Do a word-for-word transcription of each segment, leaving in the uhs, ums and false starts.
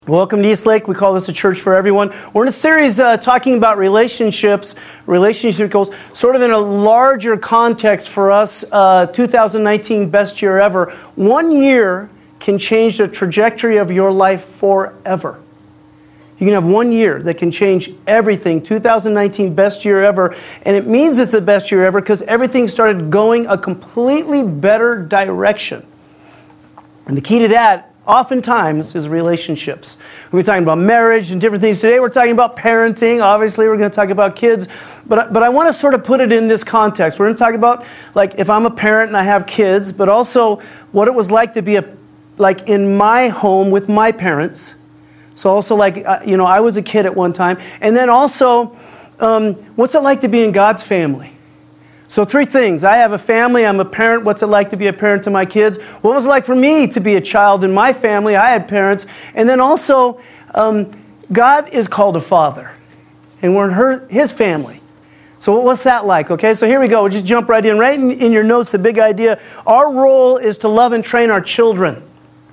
Welcome to East Lake. We call this a church for everyone. We're in a series uh, talking about relationships, relationship goals, sort of in a larger context for us. Uh, two thousand nineteen, best year ever. One year can change the trajectory of your life forever. You can have one year that can change everything. two thousand nineteen, best year ever. And it means it's the best year ever because everything started going a completely better direction. And the key to that, oftentimes, is relationships. We're talking about marriage and different things. Today we're talking about parenting. Obviously, we're going to talk about kids. But, but I want to sort of put it in this context. We're going to talk about, like, if I'm a parent and I have kids, but also what it was like to be, a, like, in my home with my parents. So also, like, uh, you know, I was a kid at one time. And then also, um, what's it like to be in God's family? So three things. I have a family. I'm a parent. What's it like to be a parent to my kids? What was it like for me to be a child in my family? I had parents. And then also, um, God is called a father. And we're in her, his family. So what's that like? Okay, so here we go. We'll just jump right in. Right in, in your notes, the big idea. Our role is to love and train our children.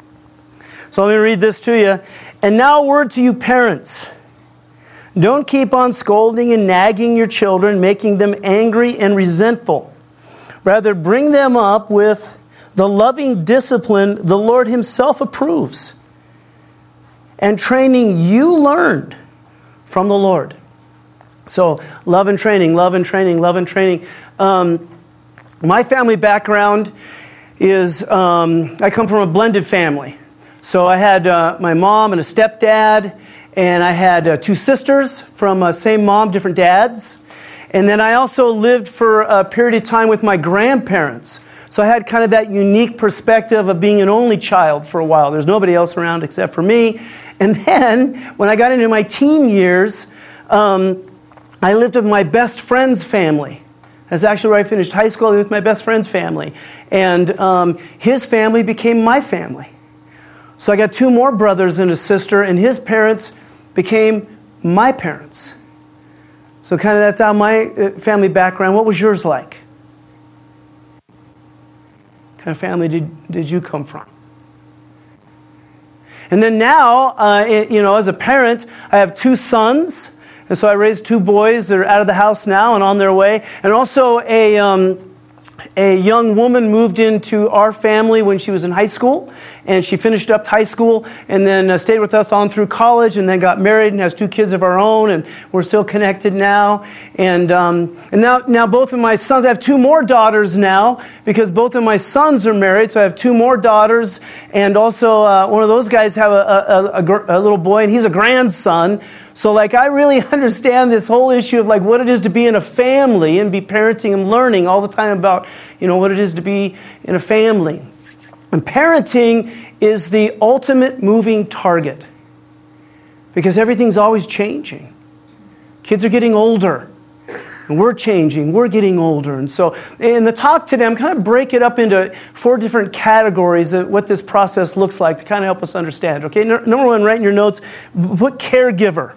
So let me read this to you. And now a word to you parents. Don't keep on scolding and nagging your children, making them angry and resentful. Rather, bring them up with the loving discipline the Lord Himself approves, and training you learned from the Lord. So, love and training, love and training, love and training. Um, my family background is, um, I come from a blended family. So I had uh, my mom and a stepdad, and I had uh, two sisters from uh, same mom, different dads. And then I also lived for a period of time with my grandparents. So I had kind of that unique perspective of being an only child for a while. There's nobody else around except for me. And then when I got into my teen years, um, I lived with my best friend's family. That's actually where I finished high school. I lived with my best friend's family. And um, his family became my family. So I got two more brothers and a sister, and his parents became my parents. So kind of that's how my family background. What was yours like? What kind of family did, did you come from? And then now, uh, it, you know, as a parent, I have two sons. And so I raised two boys. They're out of the house now and on their way. And also a... Um, A young woman moved into our family when she was in high school, and she finished up high school and then uh, stayed with us on through college and then got married and has two kids of our own, and we're still connected now. And um, and now, now both of my sons, I have two more daughters now because both of my sons are married, so I have two more daughters, and also uh, one of those guys have a, a, a, a little boy, and he's a grandson. So like I really understand this whole issue of like what it is to be in a family and be parenting and learning all the time about, you know, what it is to be in a family. And parenting is the ultimate moving target because everything's always changing. Kids are getting older and we're changing, we're getting older. And so in the talk today, I'm kind of break it up into four different categories of what this process looks like to kind of help us understand. Okay, number one, write in your notes, put caregiver.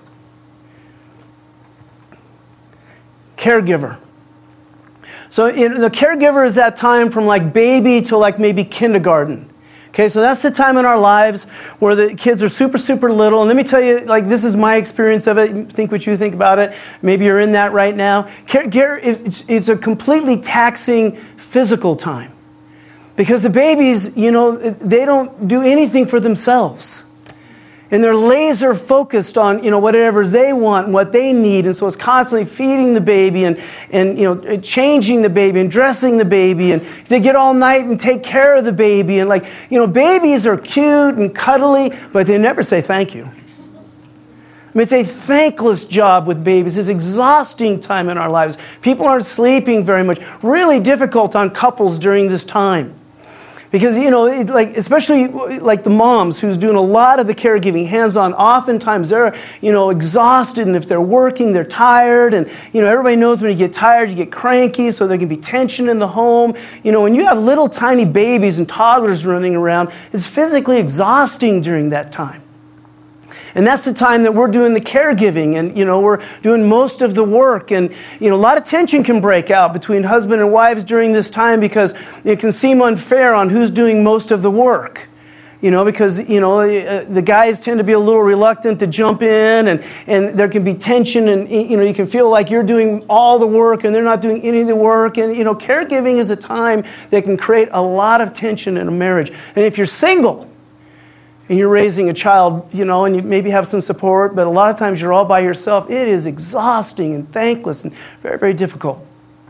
Caregiver. So in, the caregiver is that time from like baby to like maybe kindergarten. Okay, so that's the time in our lives where the kids are super, super little. And let me tell you, like this is my experience of it. Think what you think about it. Maybe you're in that right now. Care, care, it's, it's a completely taxing physical time. Because the babies, you know, they don't do anything for themselves. And they're laser focused on, you know, whatever they want and what they need. And so it's constantly feeding the baby and, and, you know, changing the baby and dressing the baby. And they get all night and take care of the baby. And like, you know, babies are cute and cuddly, but they never say thank you. I mean, it's a thankless job with babies. It's exhausting time in our lives. People aren't sleeping very much. Really difficult on couples during this time. Because, you know, it, like especially like the moms who's doing a lot of the caregiving, hands-on, oftentimes they're, you know, exhausted. And if they're working, they're tired. And, you know, everybody knows when you get tired, you get cranky. So there can be tension in the home. You know, when you have little tiny babies and toddlers running around, it's physically exhausting during that time. And that's the time that we're doing the caregiving and, you know, we're doing most of the work. And, you know, a lot of tension can break out between husband and wives during this time because it can seem unfair on who's doing most of the work. You know, because, you know, the guys tend to be a little reluctant to jump in, and, and there can be tension, and, you know, you can feel like you're doing all the work and they're not doing any of the work. And, you know, caregiving is a time that can create a lot of tension in a marriage. And if you're single and you're raising a child, you know, and you maybe have some support, but a lot of times you're all by yourself, it is exhausting and thankless and very, very difficult.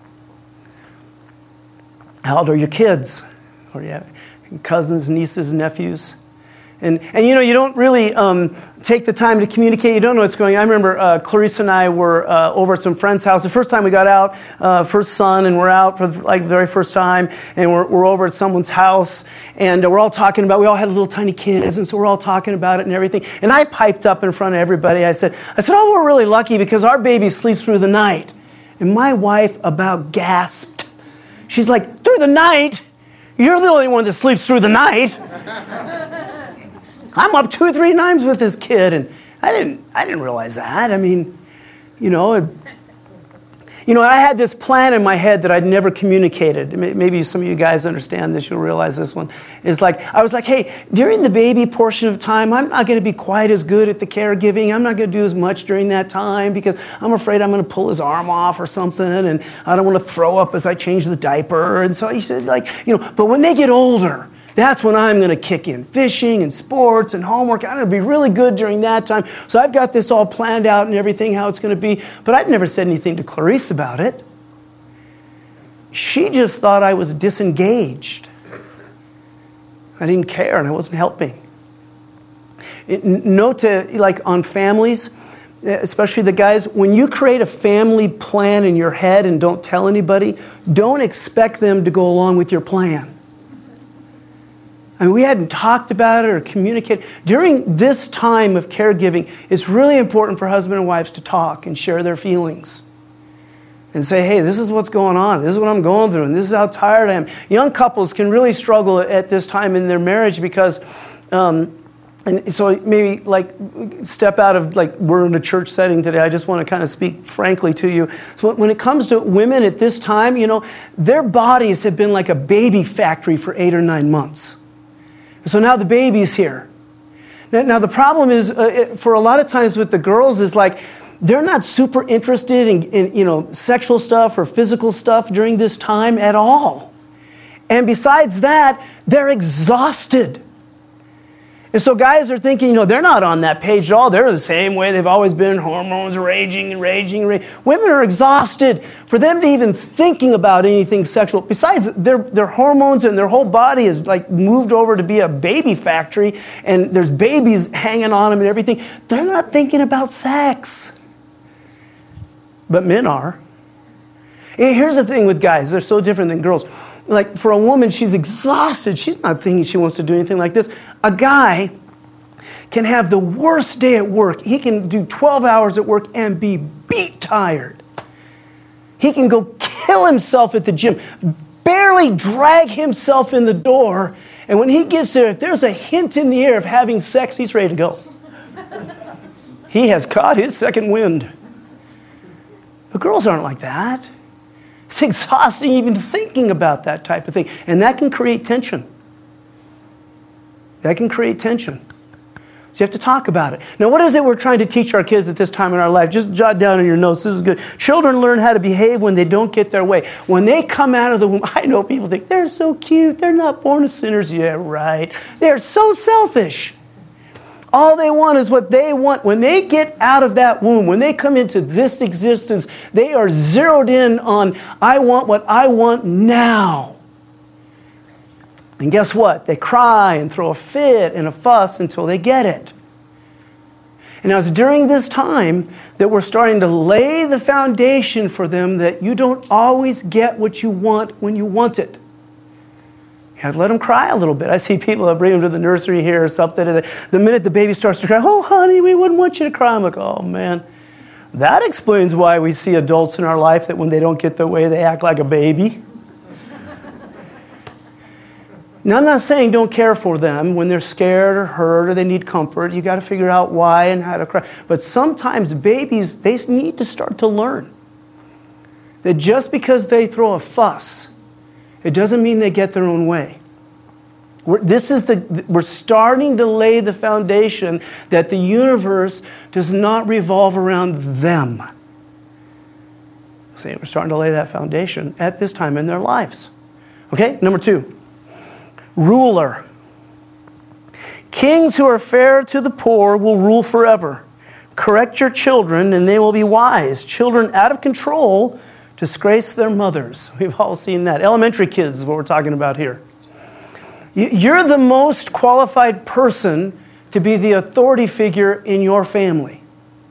How old are your kids? Or you have cousins, nieces, nephews. And, and you know, you don't really um, take the time to communicate. You don't know what's going on. I remember uh, Clarice and I were uh, over at some friend's house. The first time we got out, uh, first son, and we're out for like the very first time, and we're, we're over at someone's house, and uh, we're all talking about, we all had little tiny kids, and so we're all talking about it and everything. And I piped up in front of everybody. I said, I said, oh, we're really lucky because our baby sleeps through the night. And my wife about gasped. She's like, through the night? You're the only one that sleeps through the night. I'm up two or three times with this kid, and I didn't I didn't realize that. I mean, you know, it, you know, I had this plan in my head that I'd never communicated. Maybe some of you guys understand this. You'll realize this one. It's like, I was like, hey, during the baby portion of time, I'm not going to be quite as good at the caregiving. I'm not going to do as much during that time because I'm afraid I'm going to pull his arm off or something, and I don't want to throw up as I change the diaper. And so he said, like, you know, but when they get older, that's when I'm going to kick in. Fishing and sports and homework. I'm going to be really good during that time. So I've got this all planned out and everything, how it's going to be. But I'd never said anything to Clarice about it. She just thought I was disengaged. I didn't care and I wasn't helping. It, note to, like on families, especially the guys, when you create a family plan in your head and don't tell anybody, don't expect them to go along with your plan. I mean, we hadn't talked about it or communicated. During this time of caregiving, it's really important for husband and wives to talk and share their feelings. And say, hey, this is what's going on. This is what I'm going through. And this is how tired I am. Young couples can really struggle at this time in their marriage because, um, and so maybe like step out of, like we're in a church setting today. I just want to kind of speak frankly to you. So when it comes to women at this time, you know, their bodies have been like a baby factory for eight or nine months. So now the baby's here. Now, now the problem is, uh, it, for a lot of times with the girls, is like they're not super interested in, in you know sexual stuff or physical stuff during this time at all. And besides that, they're exhausted. And so guys are thinking, you know, they're not on that page at all. They're the same way they've always been, hormones raging and raging. raging. Women are exhausted. For them to even thinking about anything sexual, besides their, their hormones and their whole body is like moved over to be a baby factory, and there's babies hanging on them and everything, they're not thinking about sex. But men are. And here's the thing with guys. They're so different than girls. Like for a woman, she's exhausted. She's not thinking she wants to do anything like this. A guy can have the worst day at work. He can do twelve hours at work and be beat tired. He can go kill himself at the gym, barely drag himself in the door. And when he gets there, if there's a hint in the air of having sex, he's ready to go. He has caught his second wind. But girls aren't like that. It's exhausting even thinking about that type of thing. And that can create tension. That can create tension. So you have to talk about it. Now, what is it we're trying to teach our kids at this time in our life? Just jot down in your notes. This is good. Children learn how to behave when they don't get their way. When they come out of the womb, I know people think, they're so cute. They're not born as sinners. Yeah, right. They're so selfish. All they want is what they want. When they get out of that womb, when they come into this existence, they are zeroed in on, I want what I want now. And guess what? They cry and throw a fit and a fuss until they get it. And now it's during this time that we're starting to lay the foundation for them that you don't always get what you want when you want it. You have to let them cry a little bit. I see people that bring them to the nursery here or something, and the minute the baby starts to cry, oh, honey, we wouldn't want you to cry. I'm like, oh, man. That explains why we see adults in our life that when they don't get their way, they act like a baby. Now, I'm not saying don't care for them when they're scared or hurt or they need comfort. You got to figure out why and how to cry. But sometimes babies, they need to start to learn that just because they throw a fuss, it doesn't mean they get their own way. We're, this is the, we're starting to lay the foundation that the universe does not revolve around them. See, we're starting to lay that foundation at this time in their lives. Okay, number two, ruler. Kings who are fair to the poor will rule forever. Correct your children and they will be wise. Children out of control disgrace their mothers. We've all seen that. Elementary kids is what we're talking about here. You're the most qualified person to be the authority figure in your family.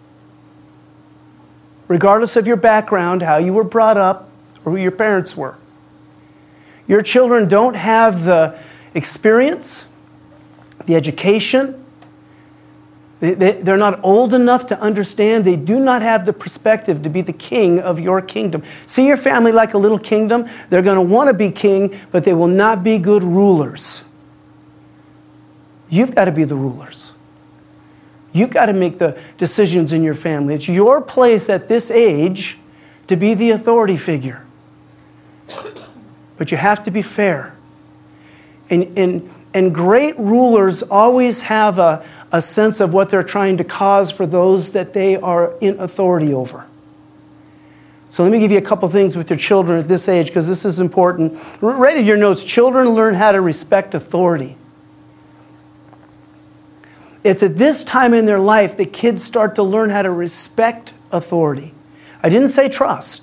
Regardless of your background, how you were brought up, or who your parents were. Your children don't have the experience, the education. They, they, they're not old enough to understand. They do not have the perspective to be the king of your kingdom. See your family like a little kingdom. They're going to want to be king, but they will not be good rulers. You've got to be the rulers. You've got to make the decisions in your family. It's your place at this age to be the authority figure. But you have to be fair. And, and, and great rulers always have a, a sense of what they're trying to cause for those that they are in authority over. So let me give you a couple things with your children at this age, because this is important. Write in your notes, children learn how to respect authority. It's at this time in their life that kids start to learn how to respect authority. I didn't say trust.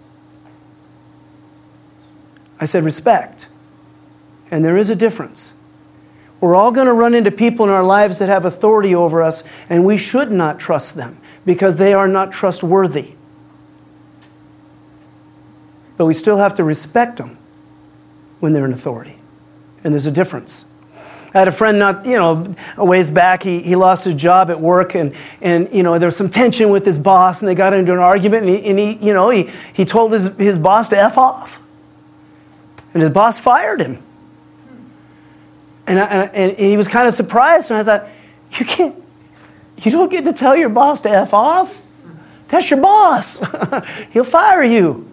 I said respect. And there is a difference. We're all going to run into people in our lives that have authority over us, and we should not trust them because they are not trustworthy. But we still have to respect them when they're in authority. And there's a difference. I had a friend not, you know, a ways back, he, he lost his job at work, and, and, you know, there was some tension with his boss, and they got into an argument, and he, and he you know, he, he told his, his boss to F off. And his boss fired him. And, I, and he was kind of surprised, and I thought, you can't, you don't get to tell your boss to F off? That's your boss. He'll fire you.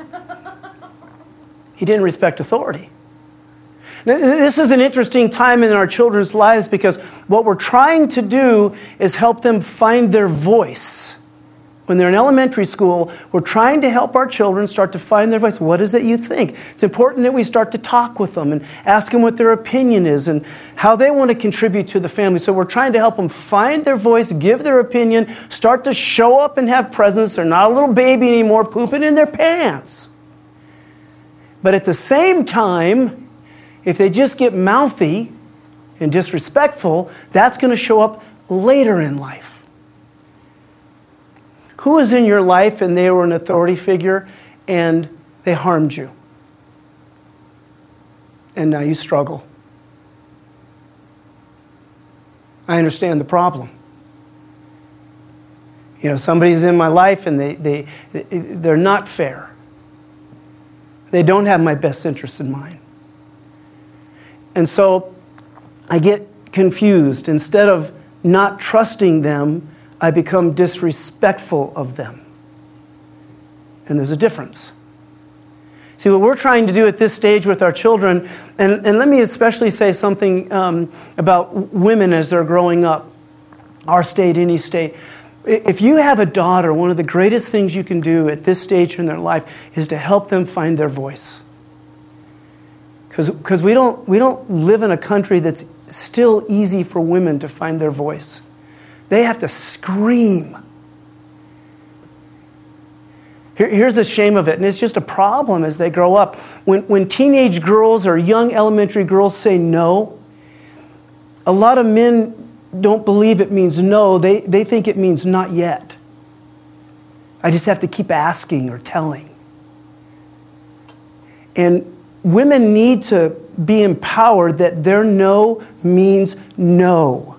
He didn't respect authority. Now, this is an interesting time in our children's lives because what we're trying to do is help them find their voice. When they're in elementary school, we're trying to help our children start to find their voice. What is it you think? It's important that we start to talk with them and ask them what their opinion is and how they want to contribute to the family. So we're trying to help them find their voice, give their opinion, start to show up and have presence. They're not a little baby anymore pooping in their pants. But at the same time, if they just get mouthy and disrespectful, that's going to show up later in life. Who was in your life and they were an authority figure and they harmed you? And now you struggle. I understand the problem. You know, somebody's in my life and they, they, they're not fair. They don't have my best interests in mind. And so I get confused. Instead of not trusting them, I become disrespectful of them. And there's a difference. See, what we're trying to do at this stage with our children, and, and let me especially say something um, about women as they're growing up, our state, any state. If you have a daughter, one of the greatest things you can do at this stage in their life is to help them find their voice. Because we don't, we don't live in a country that's still easy for women to find their voice. They have to scream. Here, here's the shame of it, and it's just a problem as they grow up. When, when teenage girls or young elementary girls say no, a lot of men don't believe it means no. They, they think it means not yet. I just have to keep asking or telling. And women need to be empowered that their no means no.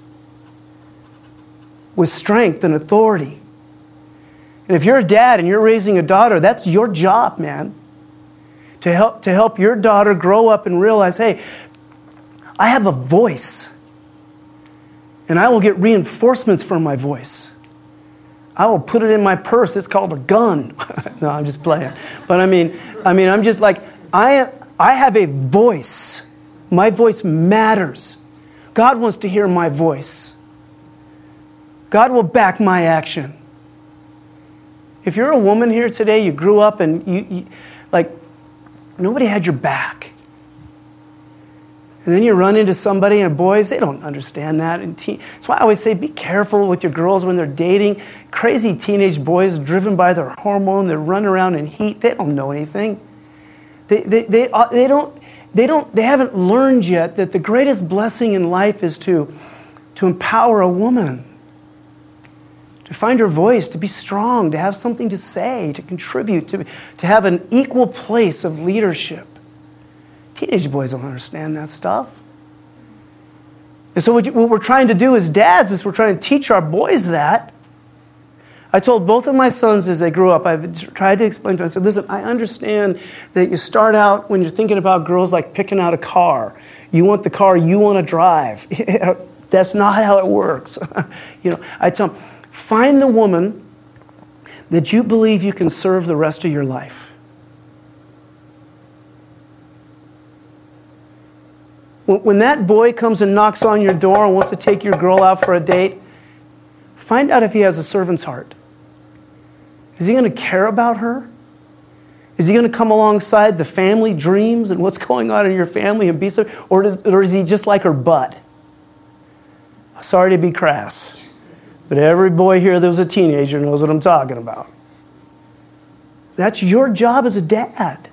With strength and authority. And if you're a dad and you're raising a daughter, that's your job, man. To help, to help your daughter grow up and realize, hey, I have a voice. And I will get reinforcements for my voice. I will put it in my purse. It's called a gun. No, I'm just playing. But I mean, I mean, I'm just like, I, I have a voice. My voice matters. God wants to hear my voice. God will back my action. If you're a woman here today, you grew up and you, you like, nobody had your back. And then you run into somebody, and boys, they don't understand that. And teen, that's why I always say be careful with your girls when they're dating. Crazy teenage boys driven by their hormone, they're running around in heat. They don't know anything. They, they, they, they, don't, they, don't, they haven't learned yet that the greatest blessing in life is to, to empower a woman, to find her voice, to be strong, to have something to say, to contribute, to, to have an equal place of leadership. Teenage boys don't understand that stuff. And so what, you, what we're trying to do as dads is we're trying to teach our boys that. I told both of my sons as they grew up, I've tried to explain to them, I said, listen, I understand that you start out when you're thinking about girls like picking out a car. You want the car you want to drive. That's not how it works. You know, I tell them, find the woman that you believe you can serve the rest of your life. When that boy comes and knocks on your door and wants to take your girl out for a date, find out if he has a servant's heart. Is he going to care about her? Is he going to come alongside the family dreams and what's going on in your family and be so, or, does, or is he just like her butt? Sorry to be crass, but every boy here that was a teenager knows what I'm talking about. That's your job as a dad.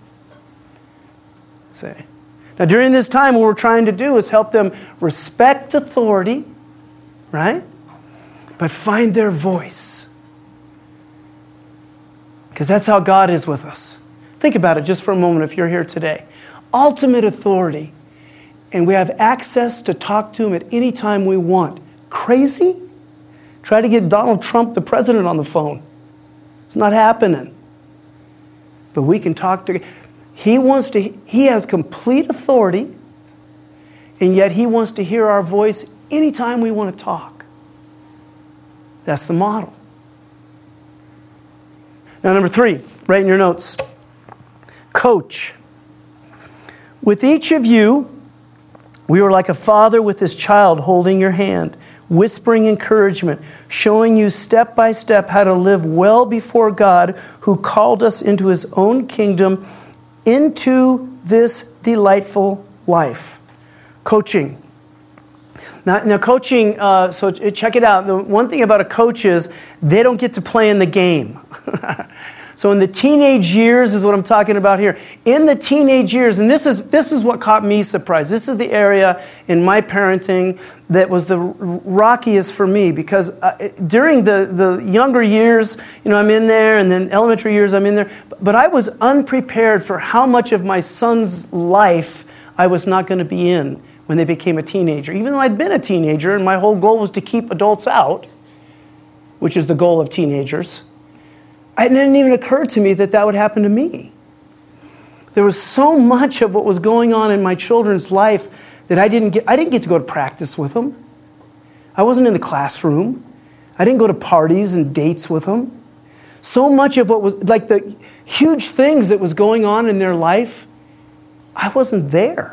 Say. Now, during this time, what we're trying to do is help them respect authority, right? But find their voice. Because that's how God is with us. Think about it just for a moment if you're here today. Ultimate authority. And we have access to talk to Him at any time we want. Crazy? Try to get Donald Trump, the president, on the phone. It's not happening. But we can talk to... He wants to, he has complete authority, and yet He wants to hear our voice anytime we want to talk. That's the model. Now, number three, write in your notes. Coach. With each of you, we were like a father with his child holding your hand, whispering encouragement, showing you step by step how to live well before God, who called us into His own kingdom, into this delightful life. Coaching. Now, now coaching, uh, so check it out. The one thing about a coach is they don't get to play in the game. So in the teenage years is what I'm talking about here. In the teenage years, and this is this is what caught me surprised. This is the area in my parenting that was the rockiest for me, because uh, during the, the younger years, you know, I'm in there, and then elementary years, I'm in there. But I was unprepared for how much of my son's life I was not going to be in when they became a teenager. Even though I'd been a teenager, and my whole goal was to keep adults out, which is the goal of teenagers. It didn't even occur to me that that would happen to me. There was so much of what was going on in my children's life that I didn't get. I didn't get to go to practice with them. I wasn't in the classroom. I didn't go to parties and dates with them. So much of what was, like the huge things that was going on in their life, I wasn't there.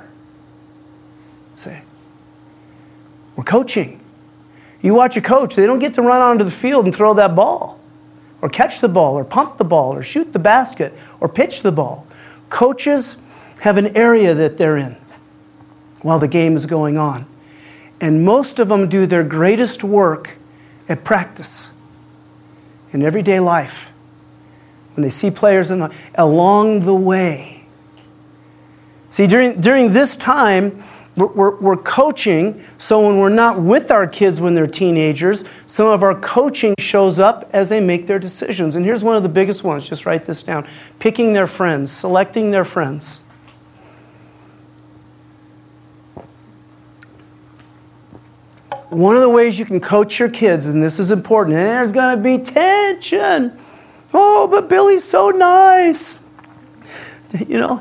Say, we're coaching. You watch a coach, they don't get to run onto the field and throw that ball, or catch the ball, or pump the ball, or shoot the basket, or pitch the ball. Coaches have an area that they're in while the game is going on. And most of them do their greatest work at practice, in everyday life, when they see players in the, along the way. See, during, during this time, We're, we're, we're coaching, so when we're not with our kids when they're teenagers, some of our coaching shows up as they make their decisions. And here's one of the biggest ones. Just write this down. Picking their friends, selecting their friends. One of the ways you can coach your kids, and this is important, and there's going to be tension. Oh, but Billy's so nice. You know,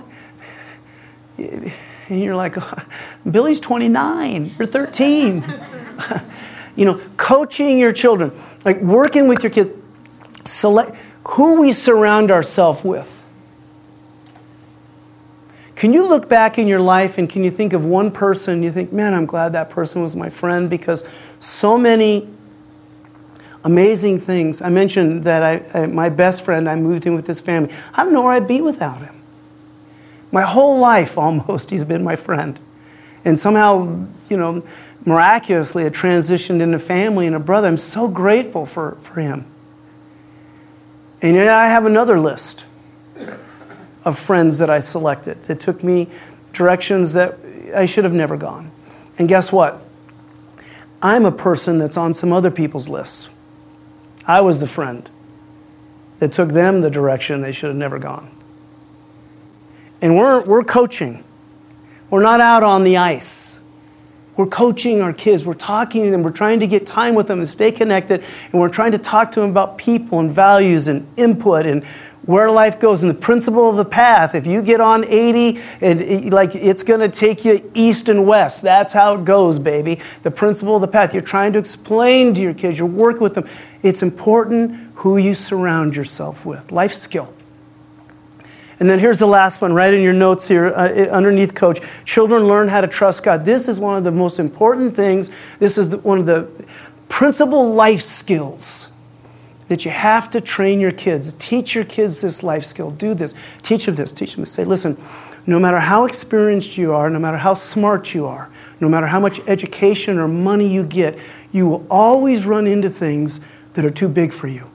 and you're like, oh, Billy's twenty-nine, you're thirteen. You know, coaching your children, like working with your kids, select who we surround ourselves with. Can you look back in your life and can you think of one person and you think, man, I'm glad that person was my friend, because so many amazing things. I mentioned that I, I, my best friend, I moved in with his family. I don't know where I'd be without him. My whole life, almost, he's been my friend. And somehow, you know, miraculously, it transitioned into family and a brother. I'm so grateful for, for him. And yet I have another list of friends that I selected that took me directions that I should have never gone. And guess what? I'm a person that's on some other people's lists. I was the friend that took them the direction they should have never gone. And we're we're coaching. We're not out on the ice. We're coaching our kids. We're talking to them. We're trying to get time with them and stay connected. And we're trying to talk to them about people and values and input and where life goes and the principle of the path. If you get on eighty, and it, like it's going to take you east and west. That's how it goes, baby. The principle of the path. You're trying to explain to your kids. You're working with them. It's important who you surround yourself with. Life skill. And then here's the last one, right in your notes here, uh, underneath coach. Children learn how to trust God. This is one of the most important things. This is the, one of the principal life skills that you have to train your kids. Teach your kids this life skill. Do this. Teach them this. Teach them to say, listen, no matter how experienced you are, no matter how smart you are, no matter how much education or money you get, you will always run into things that are too big for you.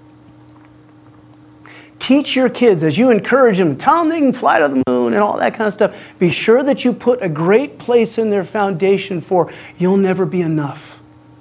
Teach your kids, as you encourage them, tell them they can fly to the moon and all that kind of stuff. Be sure that you put a great place in their foundation for you'll never be enough.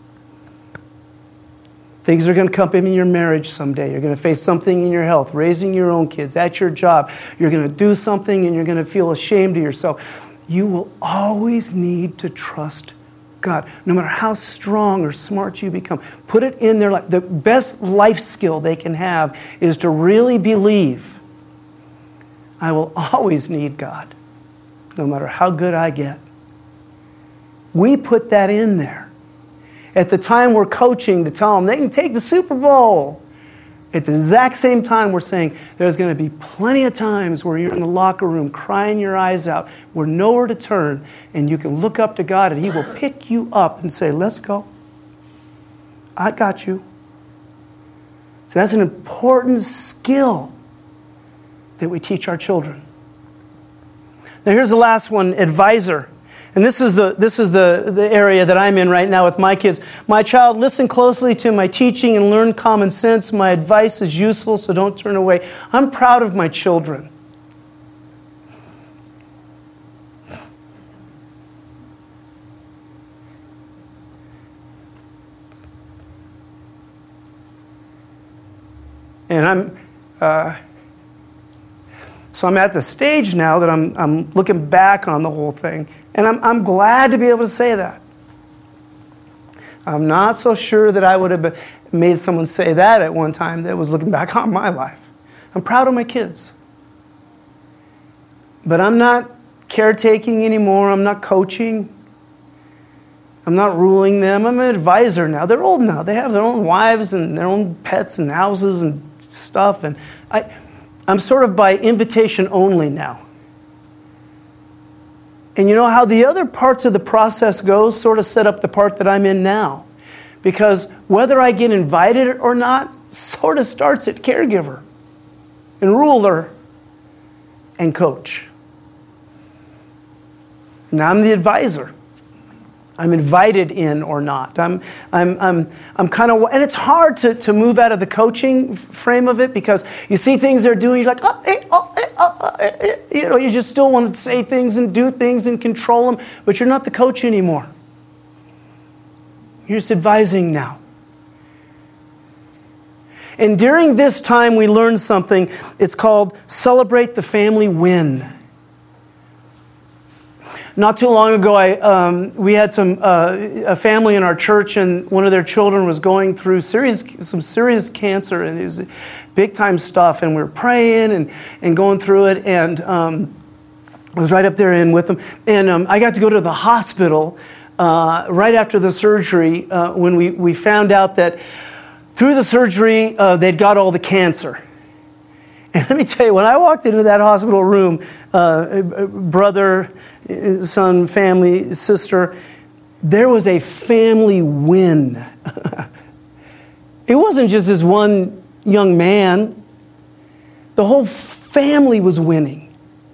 Things are going to come in your marriage someday. You're going to face something in your health, raising your own kids, at your job. You're going to do something and you're going to feel ashamed of yourself. You will always need to trust God, no matter how strong or smart you become. Put it in their life. The best life skill they can have is to really believe, I will always need God, no matter how good I get. We put that in there. At the time we're coaching to tell them they can take the Super Bowl. At the exact same time, we're saying there's going to be plenty of times where you're in the locker room crying your eyes out, with nowhere to turn, and you can look up to God and He will pick you up and say, let's go. I got you. So that's an important skill that we teach our children. Now here's the last one, advisor. And this is the this is the, the area that I'm in right now with my kids. My child, listen closely to my teaching and learn common sense. My advice is useful, so don't turn away. I'm proud of my children. And I'm uh, so I'm at the stage now that I'm I'm looking back on the whole thing. And I'm, I'm glad to be able to say that. I'm not so sure that I would have made someone say that at one time that was looking back on my life. I'm proud of my kids. But I'm not caretaking anymore. I'm not coaching. I'm not ruling them. I'm an advisor now. They're old now. They have their own wives and their own pets and houses and stuff. And I, I'm sort of by invitation only now. And you know how the other parts of the process goes sort of set up the part that I'm in now. Because whether I get invited or not sort of starts at caregiver and ruler and coach. Now I'm the advisor. I'm invited in or not. I'm, I'm, I'm, I'm kind of, and it's hard to, to move out of the coaching frame of it because you see things they're doing, you're like, oh, hey, oh, hey, oh, hey, you know, you just still want to say things and do things and control them, but you're not the coach anymore. You're just advising now. And during this time, we learned something. It's called celebrate the family win. Not too long ago, I um, we had some uh, a family in our church, and one of their children was going through serious some serious cancer, and it was big time stuff. And we were praying and, and going through it, and um, I was right up there in with them. And um, I got to go to the hospital uh, right after the surgery uh, when we we found out that through the surgery uh, they'd got all the cancer. And let me tell you, when I walked into that hospital room, uh, brother, son, family, sister, there was a family win. It wasn't just this one young man. The whole family was winning.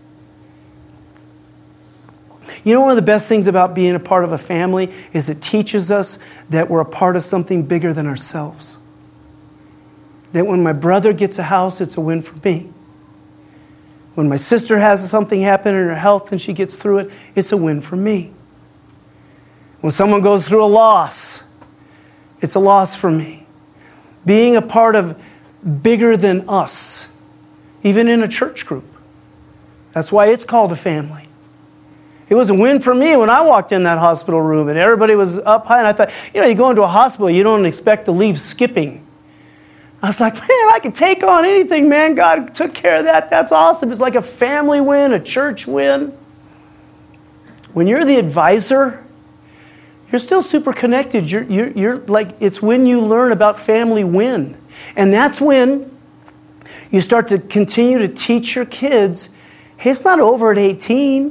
You know, one of the best things about being a part of a family is it teaches us that we're a part of something bigger than ourselves. That when my brother gets a house, it's a win for me. When my sister has something happen in her health and she gets through it, it's a win for me. When someone goes through a loss, it's a loss for me. Being a part of bigger than us, even in a church group. That's why it's called a family. It was a win for me when I walked in that hospital room and everybody was up high, and I thought, you know, you go into a hospital, you don't expect to leave skipping. I was like, man, I can take on anything, man. God took care of that. That's awesome. It's like a family win, a church win. When you're the advisor, you're still super connected. You're, you're, you're like, it's when you learn about family win. And that's when you start to continue to teach your kids, hey, it's not over at eighteen.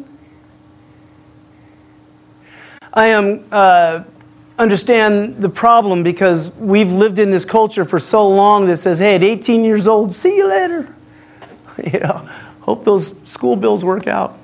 I am... Uh, understand the problem because we've lived in this culture for so long that says, hey, at eighteen years old, see you later. You know, hope those school bills work out.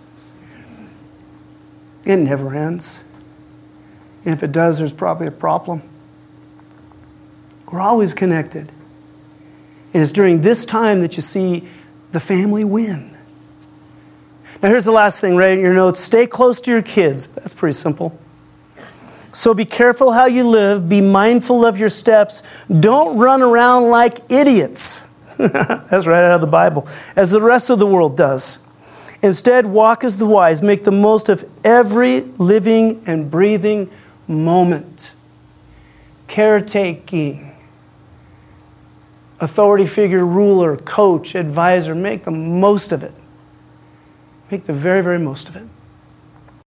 It never ends. And if it does, there's probably a problem. We're always connected. And it's during this time that you see the family win. Now here's the last thing, right in your notes. Stay close to your kids. That's pretty simple. So be careful how you live. Be mindful of your steps. Don't run around like idiots. That's right out of the Bible. As the rest of the world does. Instead, walk as the wise. Make the most of every living and breathing moment. Caretaking. Authority figure, ruler, coach, advisor. Make the most of it. Make the very, very most of it.